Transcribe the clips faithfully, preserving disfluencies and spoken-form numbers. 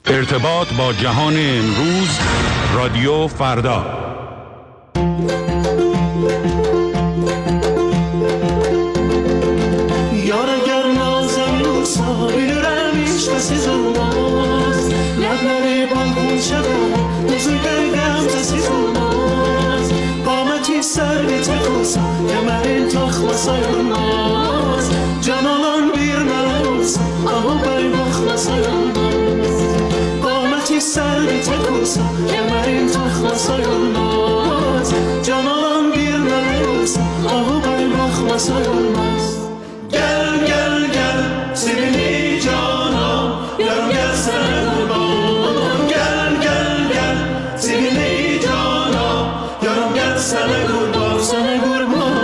ارتباط با جهان امروز، رادیو فردا. یار اگر نازم سابیل رمیش کسی زناز لبنری بالکن شده بزرگرگم کسی زناز قامتی سر به تکوسا کمرین تخ و سایاناز جانالان بیر ملوز آهو بای بخ و سایاناز قامتی سر به تکوسا کمرین تخ و سایاناز جانالان بیر ملوز آهو بای بخ و سایاناز گل گل گل سیبیلی جانا یارم گل سر قربان گل گل گل سیبیلی جانا یارم گل سر قربان سر قربان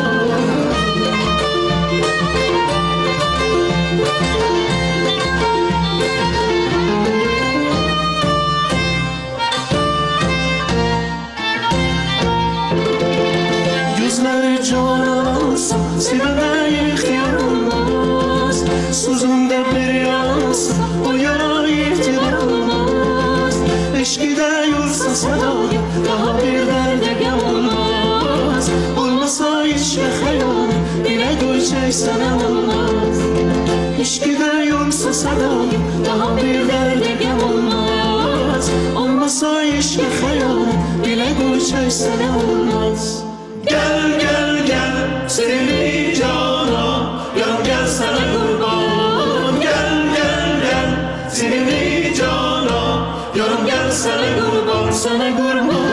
yüzler canansa sivene ihtiyarlanmaz suzunda bir yansa o yana ihtiyar olmaz eşkide yursa sadayı daha bir derde gem olmaz olmasa işke hayali yine göçey sana olmaz eşkide yursa sadayı daha bir derde gem olmaz olmasa işke hayali yine göçey sana olmaz gel gel gel sevimli cana yarım gel sana kurban gel gel gel sevimli cana yarım gel sana kurban sana kurban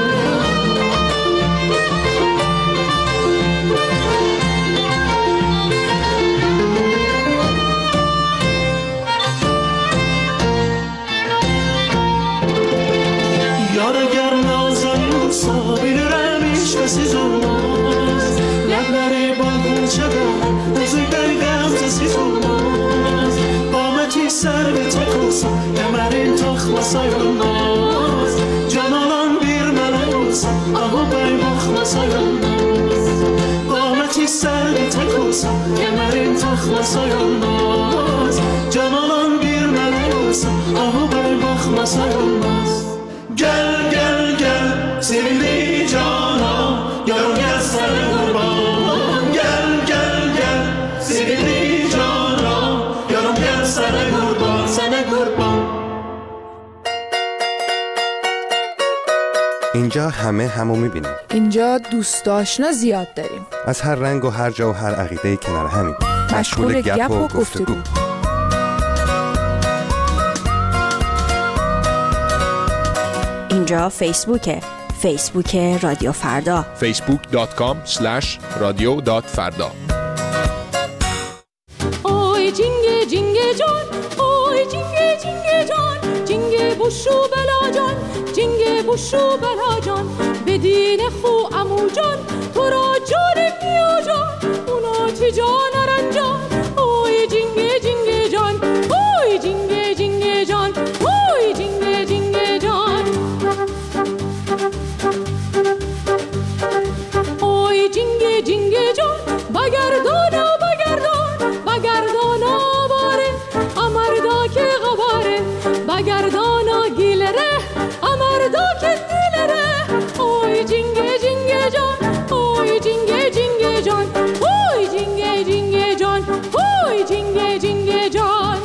yar eğer nazlanırsa bilirim hiç kesiz olmaz lebleri balkon çagar buzurgaydım sessiz olmaz qameti ser ve tek olsa kemerin takla sayılmaz canalan bir melek olsa ahu bey bakla sayılmaz qameti ser ve tek olsa kemerin takla sayılmaz canalan bir melek olsa ahu bey bakla sayılmaz gel gel gel sevimli cana yarım gel sana kurban gel gel gel sevimli cana yarım gel sana kurban sana kurban اینجا همه همو میبینیم. اینجا دوست آشنا زیاد داریم. از هر رنگ و هر جا و هر عقیده کنار همیم. مشغول گپ و گفتگو. اینجا فیسبوکه. فیسبوک رادیو فردا. فیسبوک دات کام اسلش رادیو دات فردا. اوی جینگه جینگه جان، اوی جینگه جینگه جان، جینگه بوشو بلا جان، جینگه بوشو بلا جان، بدین خو امو جان، تو را جان میا جان، اونا چی جان رنجان، اوی جینگه جینگه جان، اوی جینگه جینگه جان، اوی جینگه جینگه جان. اوی جینگه جینگه جان، بگردانا بگردان، بگردانا باره، امردا که غباره، بگردانا گیلره، امردا که دیلره. اوی جینگه جینگه جان، اوی جینگه جینگه جان، اوی جینگه جینگه جان، اوی جینگه جینگه جان.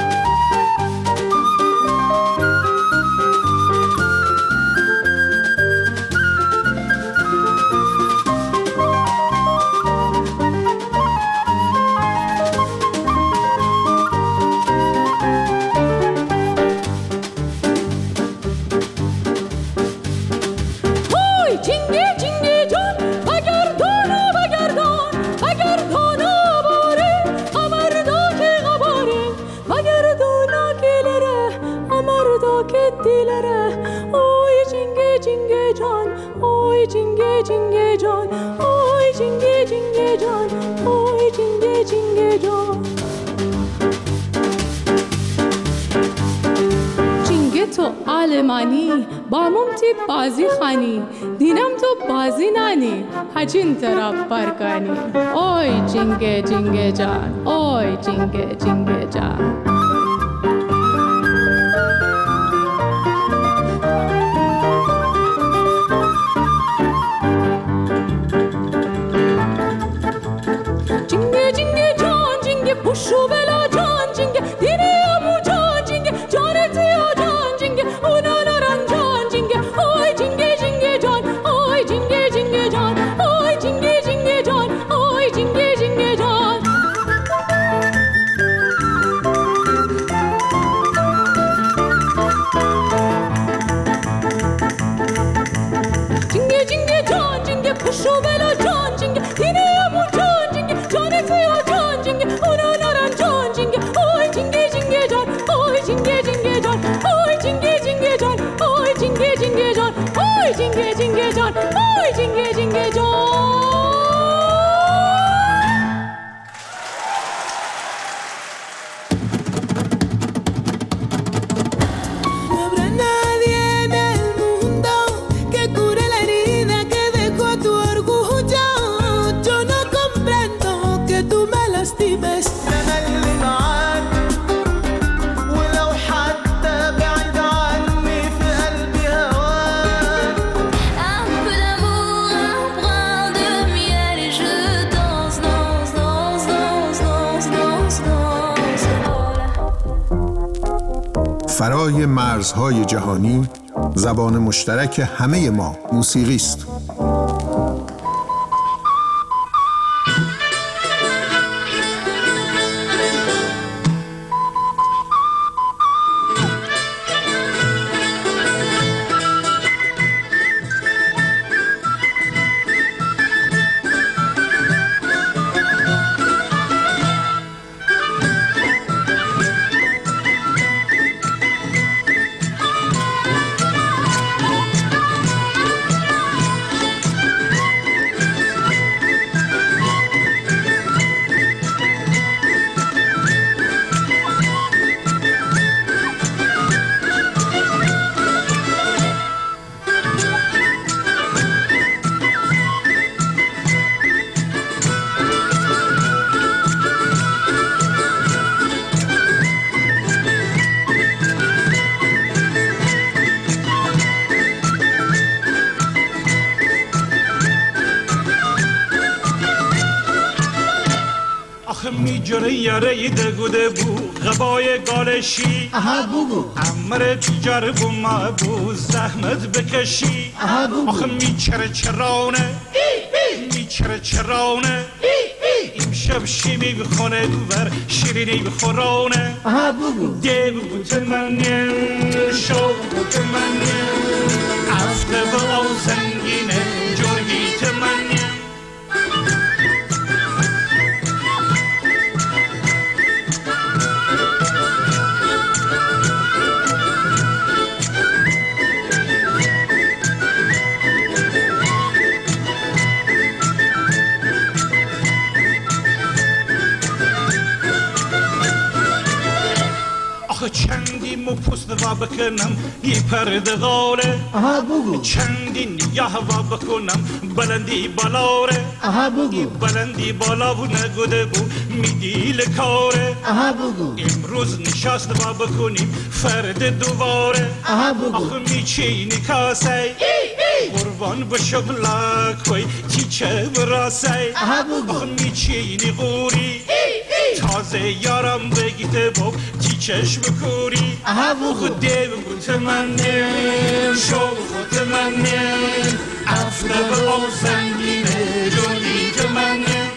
علمانی با ممتی بازی خانی دینم تو بازی نانی هجین طرف برکانی. اوی جنگه جنگه جان، اوی جنگه جنگه جان. اوی جینگه جینگه جان. فرای مرزهای جهانی، زبان مشترک همه ما موسیقی است. جره یاره دگوده بو غبای گالشی اها بگو امر تجار بو ما بو زحمت بکشی اها بگو آخه میچره چرانه میچره چرانه امشب شیمی بخونه ببر شیرینی بخورانه اها بگو دیو بوت منیم شو بوت منیم افته و او زنگینه جرگیت منیم چندی مو پست و بکنم یه پرده غاله اها بگو چندی نیاه و بکنم بلندی بالاره اها بگو بلندی بالا و نگوده بو میدیل کاره اها بگو امروز نشست و بکنیم فرد دوباره اها بگو آخه میچینی کاسه قربان بشو بلاکوی تیچه براسه اها بگو آخه میچینی غوری تازه یارم بگیده با تیچش بکوری اها بگو خود دیو بوت منیم شو خود منیم افته به او زنگینه جونیت منیم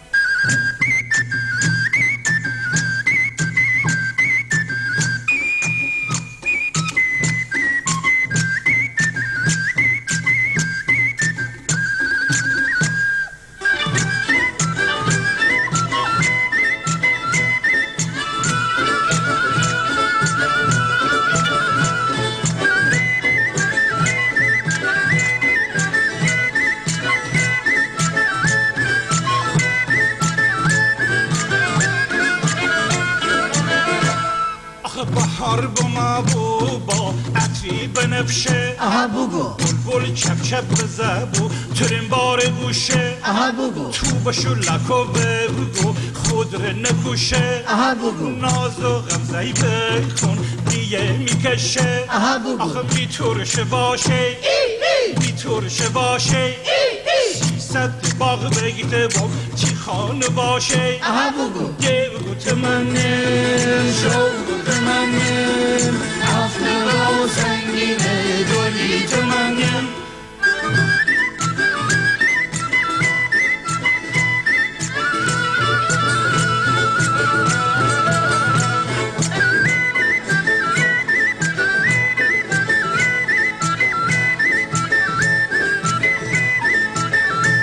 بهار بما بو با عطری بنفشه اها بگو بلبل چپ چپ بزبو ترین بار گوشه اها بگو تو بشو لکو بگو خود رو نکوشه اها بگو ناز و غمزهی بکن دیگه میکشه اها بگو آخه میتورشه باشه میتورشه باشه سیصد باغ بگیده با چی خانه باشه اها بگو دیو گوت منیم شو گوت منیم افته و زنگینه دولیت منیم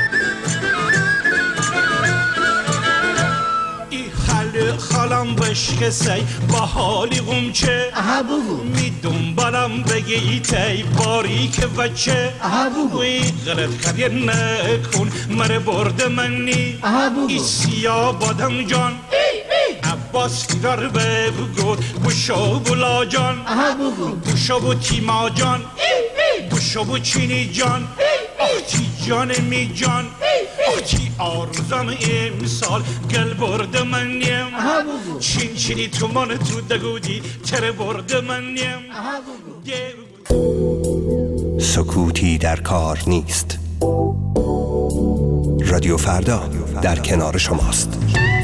خالم بشی عشق سی با حالی غمچه می دنبالم بگی تی باری که وچه وی غلط کردی نکن مره برد منی ای سیاه بادم جان عباس فرار بگو گوشو بلا جان گوشو بو تیما جان گوشو بو چینی جان آختی جان می جان آختی آرزم امسال گل برد منیم چین چینی تو من تو دگودی تر برد منیم سکوتی در کار نیست. رادیو فردا در کنار شماست.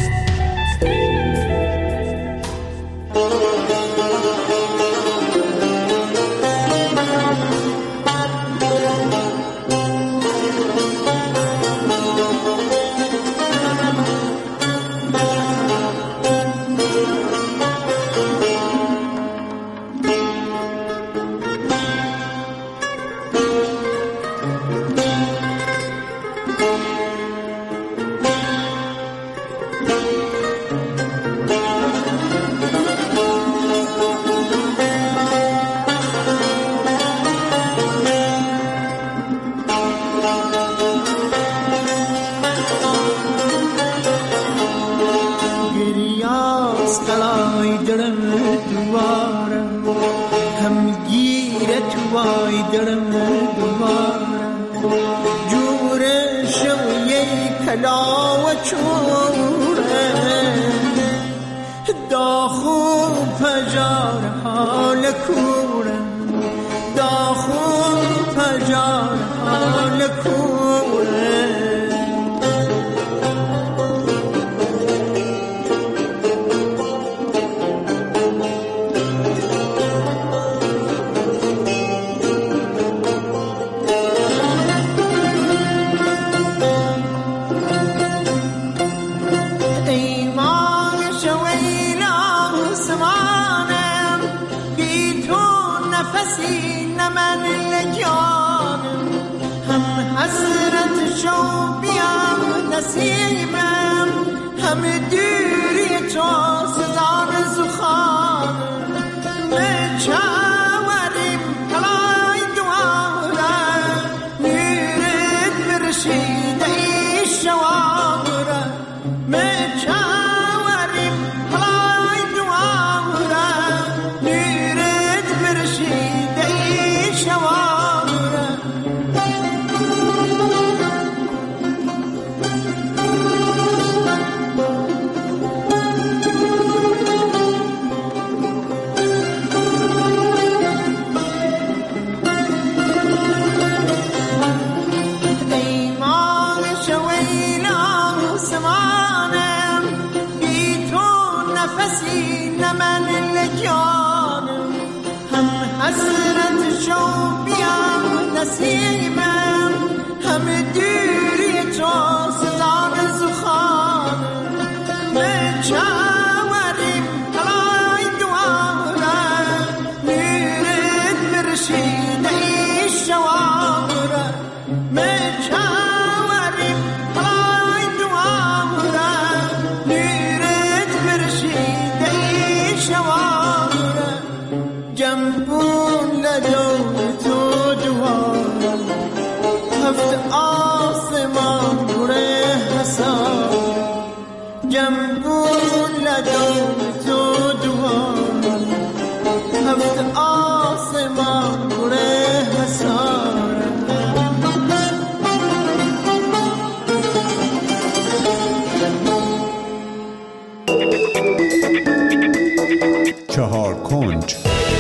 چهار کنج.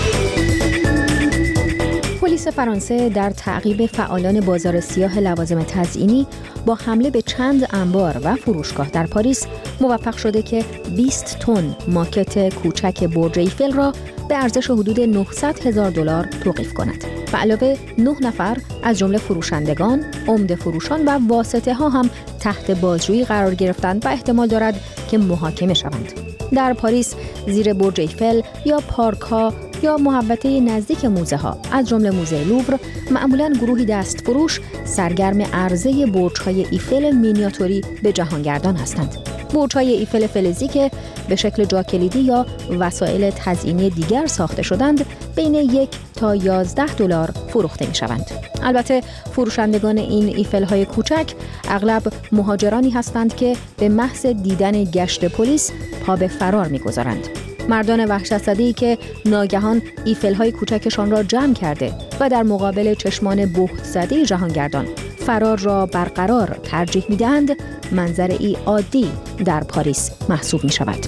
پلیس فرانسه در تعقیب فعالان بازار سیاه لوازم تزئینی با حمله به چند انبار و فروشگاه در پاریس موفق شده که بیست تن ماکت کوچک برج ایفل را به ارزش حدود نهصد هزار دلار توقیف کند. به علاوه نه نفر از جمله فروشندگان، عمده فروشان و واسطه ها هم تحت بازجویی قرار گرفتند و احتمال دارد که محاکمه شوند. در پاریس زیر برج ایفل یا پارک ها یا محوطه نزدیک موزه ها از جمله موزه لوور معمولاً گروهی دست فروش سرگرم عرضه برج‌های ایفل مینیاتوری به جهانگردان هستند. برج‌های ایفل فلزی که به شکل جاکلیدی یا وسایل تزئینی دیگر ساخته شدند بین یک تا یازده دلار فروخته می‌شوند. البته فروشندگان این ایفل‌های کوچک اغلب مهاجرانی هستند که به محض دیدن گشت پلیس پا به فرار می‌گذارند. مردان وحشت‌زده‌ای که ناگهان ایفل‌های کوچکشان را جمع کرده و در مقابل چشمان بهت‌زده جهانگردان فرار را برقرار ترجیح می‌دهند، منظره‌ای عادی در پاریس محسوب می‌شود.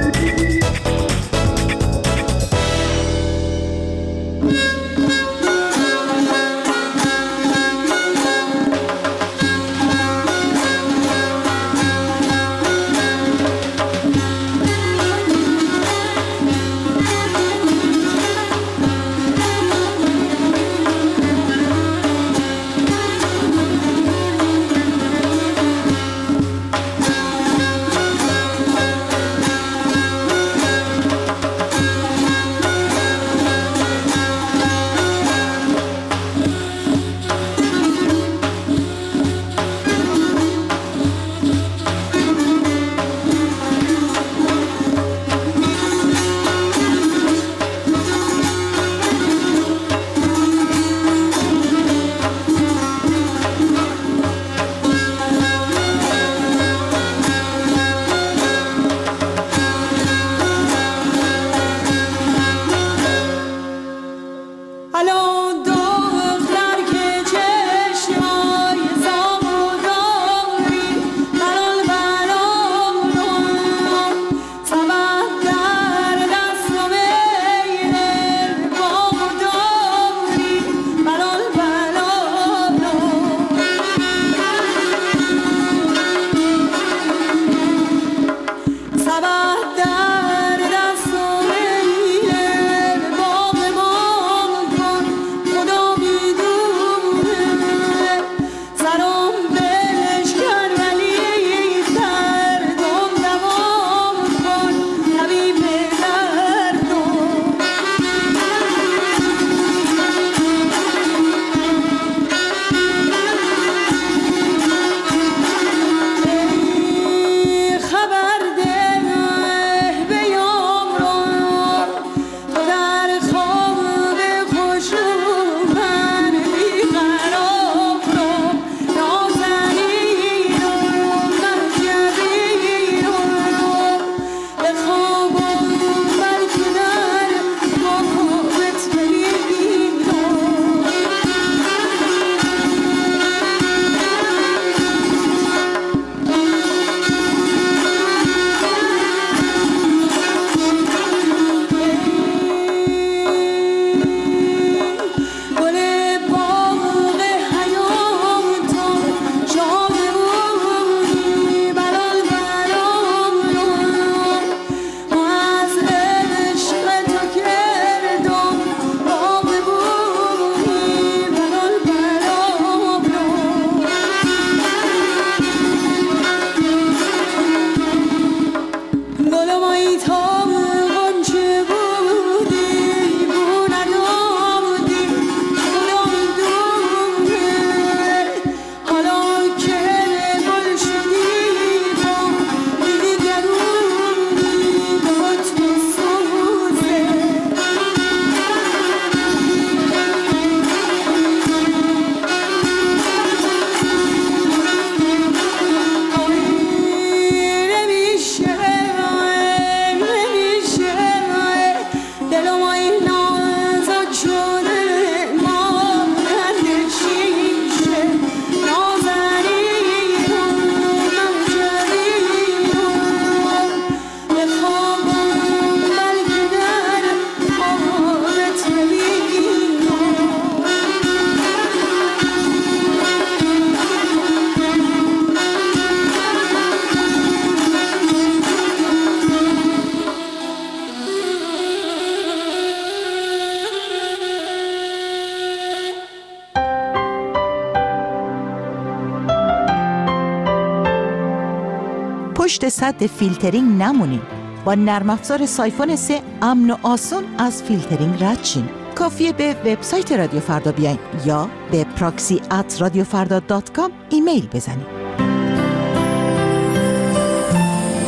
پشت سد فیلترینگ نمونین. با نرم افزار سایفون سه امن و آسون از فیلترینگ رد شین. کافیه به وبسایت رادیو فردا بیاین یا به پراکسی ات رادیو فردا دات کام ایمیل بزنید.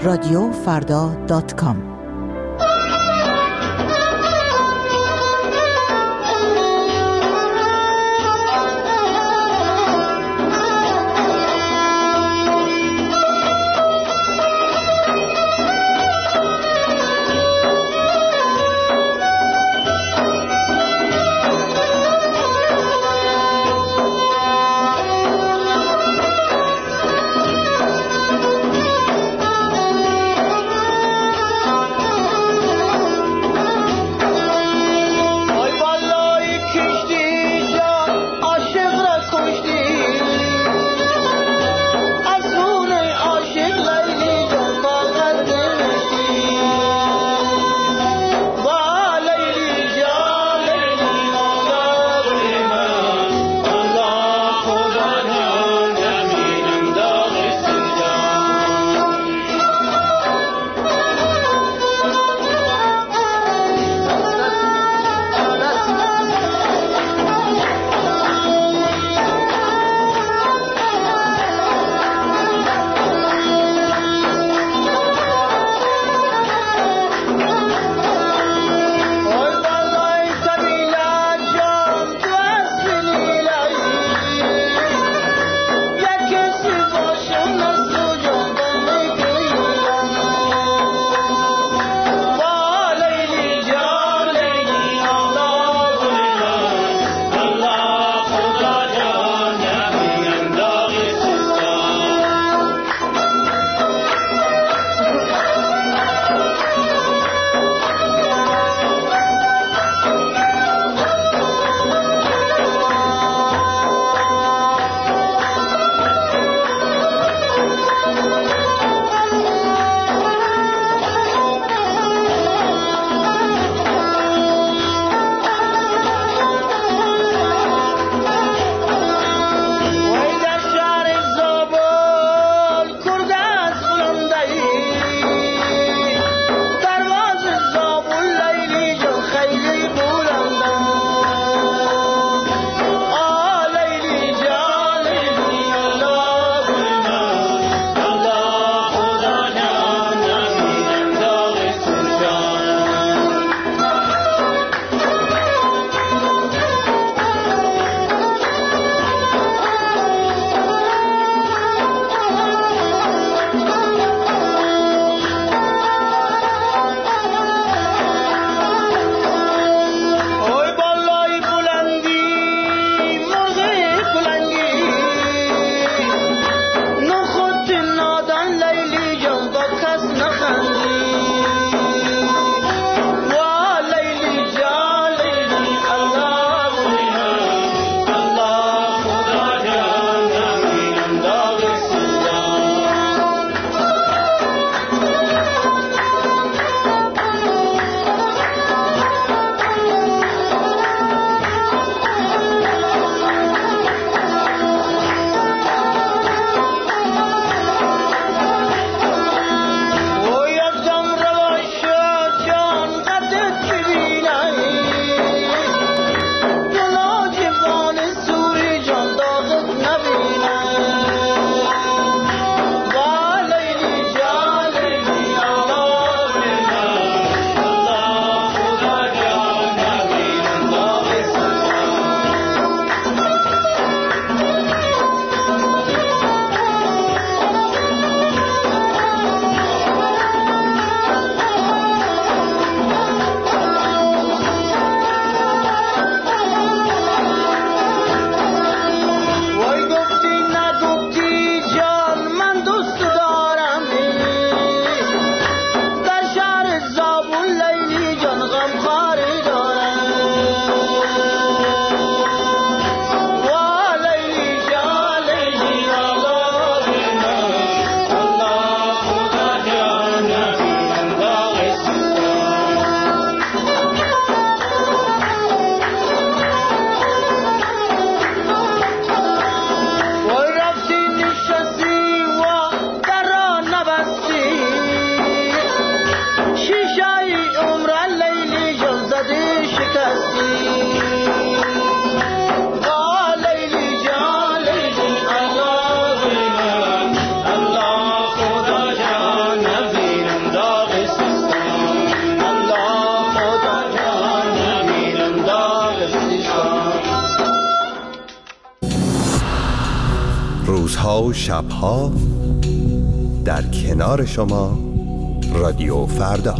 رادیو فردا دات کام. Allah Khuda Jana روزها و شبها در کنار شما رادیو فردا.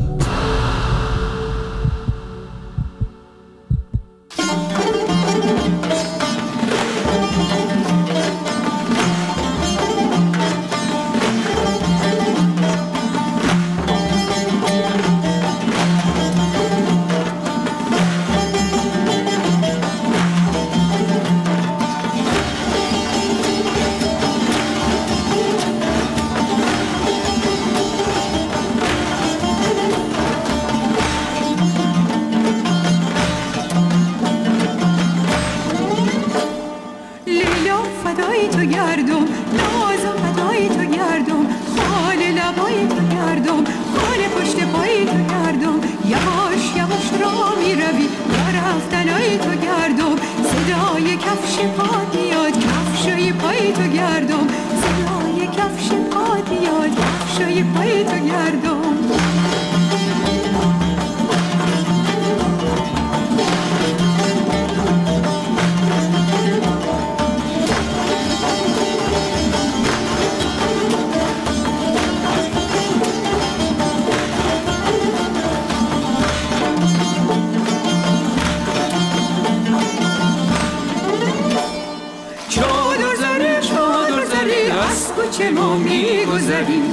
کوچه ما میگذریم،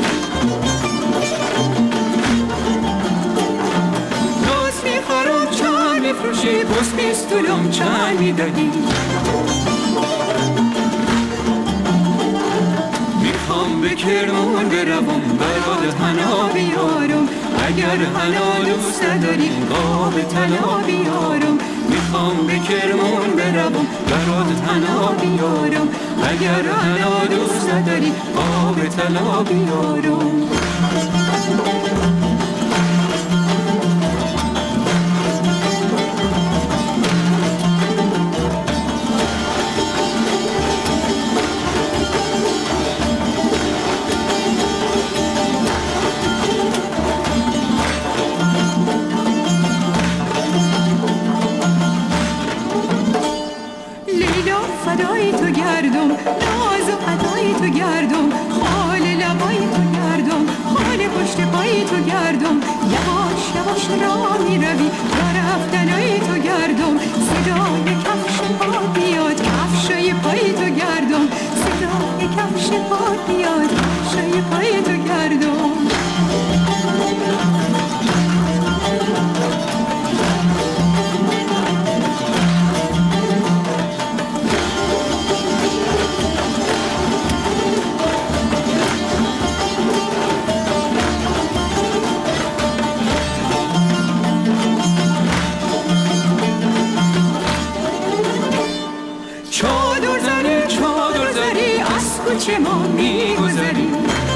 ناز میخورم چند میفروشی، بس بیستولم چند میدهی. میخوام به کرمان بروم برات حنا بیارم، اگر حنا دوست نداری آب طلا بیارم. میخوام به کرمان بروم برات حنا بیارم، اگر حنا دوست نداری آب طلا بیارم. فدای تو گردم، ناز و عطای تو گردم، خال لبای تو گردم، خال پشت پای تو گردم. یواش یواش راه می روی و رفتنای تو گردم، صدای کفش پا بیاد کفشای پای تو گردم، صدای کفش پا بیاد کفشای پای تو گردم. کوچه ما میگذریم،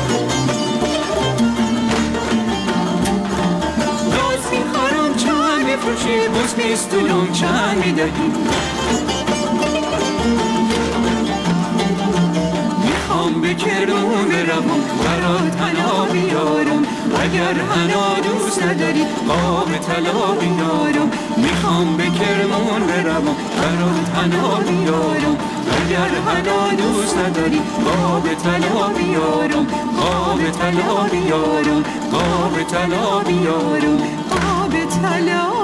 ناز میخورم چند میفروشی، بس بیستولم چند میدهی. میخوام به کرمان بروم برات حنا بیارم، اگر حنا دوست نداری آب طلا بیارم. میخوام به کرمان بروم برات حنا بیارم، اگر حنا دوست نداری آب طلا بیارم، آب طلا بیارم، آب طلا بیارم، آب طلا